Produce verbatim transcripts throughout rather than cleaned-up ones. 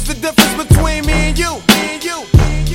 the difference between me and you? Me and you.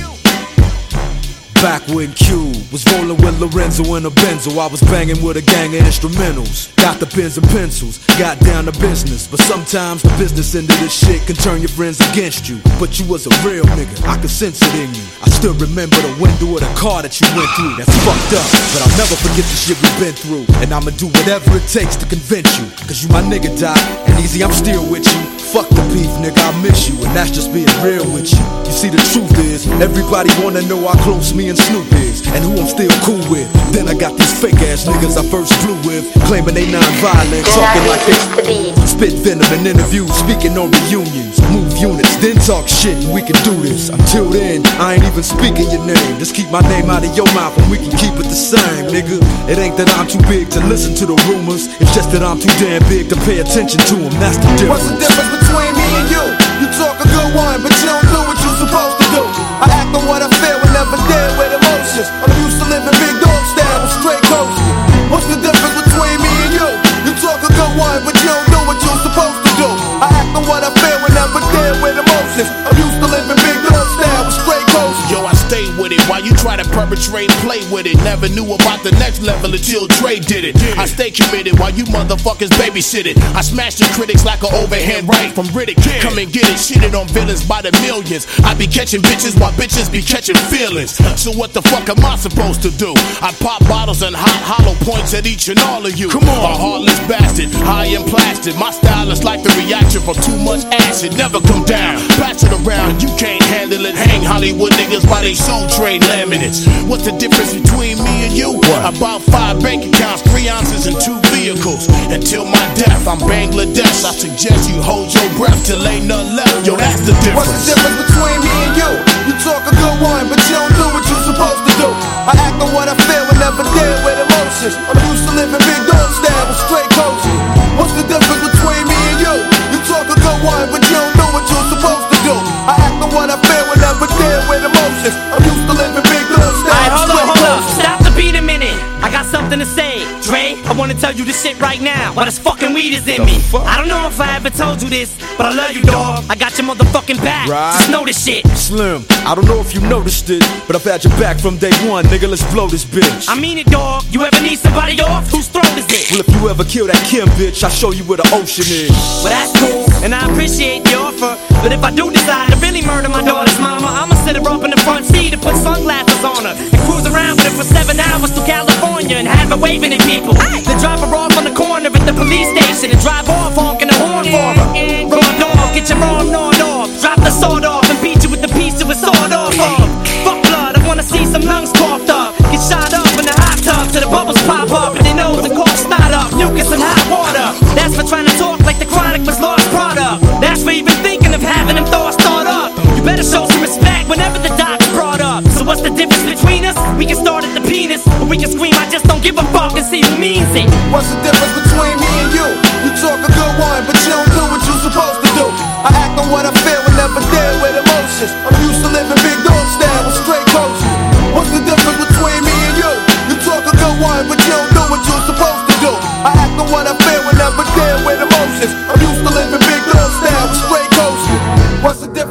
Back when Q was rolling with Lorenzo in a Benzo, I was banging with a gang of instrumentals. Got the pens and pencils, got down to business. But sometimes the business end of this shit can turn your friends against you. But you was a real nigga, I could sense it in you. I still remember the window of the car that you went through. That's fucked up, but I'll never forget the shit we've been through. And I'ma do whatever it takes to convince you. Cause you my nigga, Doc, and easy, I'm still with you. Fuck the beef, nigga, I miss you. And that's just being real with you. You see, the truth is, everybody wanna know how close me and Snoop is, and who I'm still cool with. Then I got these fake ass niggas I first flew with, claiming they non-violent, talking like they spit venom in interviews, speaking on reunions, move units, then talk shit and we can do this. Until then, I ain't even speaking your name. Just keep my name out of your mouth and we can keep it the same, nigga. It ain't that I'm too big to listen to the rumors, it's just that I'm too damn big to pay attention to them. That's the difference. What's the difference between me and you? You talk a good one, but you don't do what you're supposed to do. I act on what I feel and never deal with emotions. I'm used to living big dog style with straight coasting. What's the difference between me and you? You talk a good one, but you don't do what you're supposed to do. I act on what I feel and never deal with emotions. I'm used to living big dog style with straight coasting. Yo, I stay with it while you try to perpetrate and play with it. Never knew about the next level until Dre did it. I stay committed while you motherfuckers babysit it. I smash the critics like an overhand right from Riddick. Come and get it, shitted on villains by the millions. I be catching bitches while bitches be catching feelings. So what the fuck am I supposed to do? I pop bottles and hot hollow points at each and all of you. Come on. A heartless bastard, high and plastic. My style is like the reaction from too much acid. Never come down, pass it around, you can't handle it. Hang Hollywood niggas by they soul train laminates. What's the difference between me and you? What? About five bank accounts, three ounces and two vehicles. Until my death, I'm Bangladesh. I suggest you hold your breath till ain't nothing left. Yo, that's the difference. What's the difference between me and you? You talk a good one, but you don't do what you're supposed to do. I act on what I feel and never deal with emotions. I'm used to living big dog style with straight coasting. What's the difference between me and you? You talk a good one, but you don't do what you're supposed to do. I act on what I feel and never deal with emotions. I'm used to living big dog style. Alright, hold up, hold up. Stop the beat a minute. I got something to say. Dre, I wanna tell you this shit right now. While this fucking weed is in me. I don't know if I ever told you this, but I love you, dog. I got your motherfucking back. Right. Just know this shit. Slim, I don't know if you noticed it, but I've had your back from day one, nigga. Let's blow this bitch. I mean it, dog. You ever need somebody off? Whose throat is it? Well, if you ever kill that Kim bitch, I'll show you where the ocean is. Well, that's cool, and I appreciate the offer. But if I do decide to really murder my daughter's mama, I'ma sit her up in the front seat and put sunglasses on her and cruise around with her for seven hours to California and have her waving at people. Then drop her off on the corner at the police station and drive off honking the horn for her. Raw dog, get your arm gnawed off. Drop the sword off and beat you with the piece of a sword off of. Fuck blood, I wanna see some lungs coughed up. Get shot up in the hot tub till the bubbles pop up and they know the corpse not up. Mucus and hot water. That's for trying to talk like the Chronic was lost product. That's for even thinking of having them thoughts thought up. You better show some respect whenever the doc's brought up. So what's the difference between us? We can start at the penis, or we can scream I just don't give a fuck and see who means it. What's the difference between me and you? You talk a good one, but you don't do what you're supposed to do. I act on what I feel and never deal with emotions. I'm used to living big dog style with straight coasting. What's the difference between me and you? You talk a good one, but you don't do what you're supposed to do. I act on what I feel and never deal with emotions. I'm used to living big dog style with straight coasting. What's the difference?